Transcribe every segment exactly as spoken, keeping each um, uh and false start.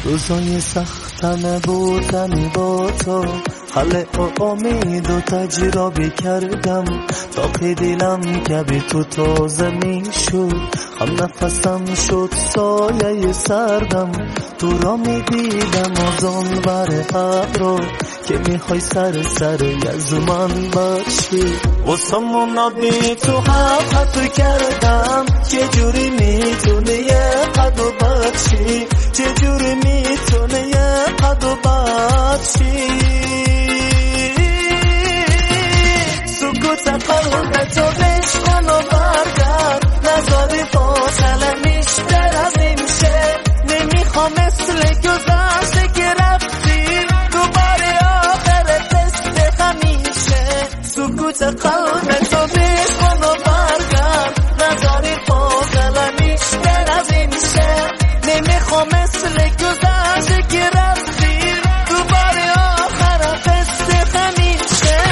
روزای سختم بودن با تو، حل امید و تجربه کردم تا که دلم کبی تو تازه می شد، هم نفسم شد سایه سردم. تو را می دیدم از آن بر حق رو که می خوای سر سر از من باشی. واسمون بی تو حق کردم، چه جوری می تونه یه قد و باشی، چه جوری می تونه یه قد و باشی. سکوت قلب تو بشکن و برگرد، نذاری فاصله بیشتر از این شه. نمیخوام مثل گذشته که رفتی دوباره آخر تست همیشه. سکوت قلب تو بشکن و برگرد، نذاری فاصله بیشتر از این شه. نمیخوام مثل گذشته که رفتی دوباره آخر تست همیشه.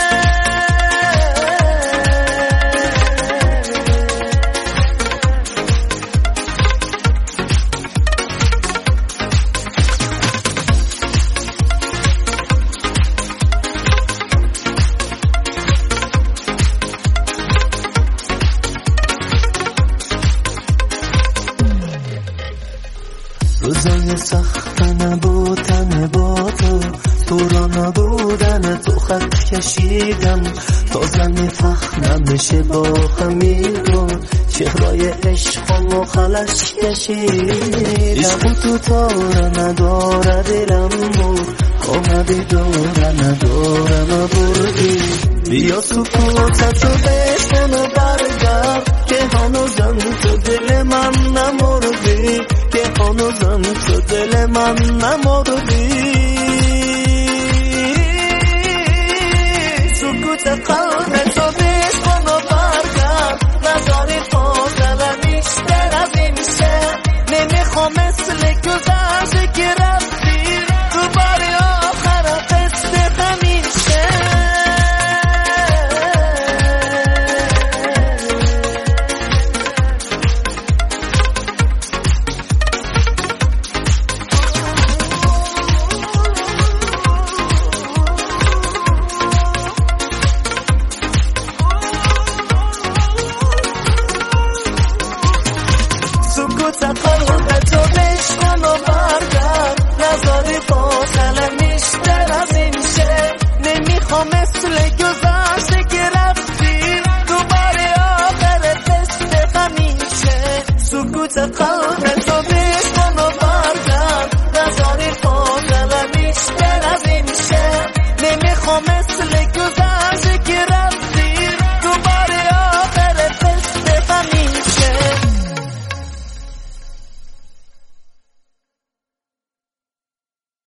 روزای سخت نبودن با تو، تو را نبودن تو خط کشیدم تا زن فخر نمیشه با همین رو. چهرای عشقم و خلش کشیدم، عشق تو تاره نداره دلم بود، آمدی داره ندارم بردی. بیا سکوتتو بشکن و برگرد که هنوزم تو دل من نمردی، که هنوزم تو دل من نمردی. سکوت قلب تو بشکن و برگرد، نذاری فاصله بیشتر از این شه. نمیخوام مثل گذشته که رفتی دوباره آخر تست همیشه. سکوت قلب تو بشکن و برگرد، نذاری فاصله بیشتر از این شه. نمیخوام مثل گذشته که رفتی دوباره آخر تست همیشه. سکوت قلب تو بشکن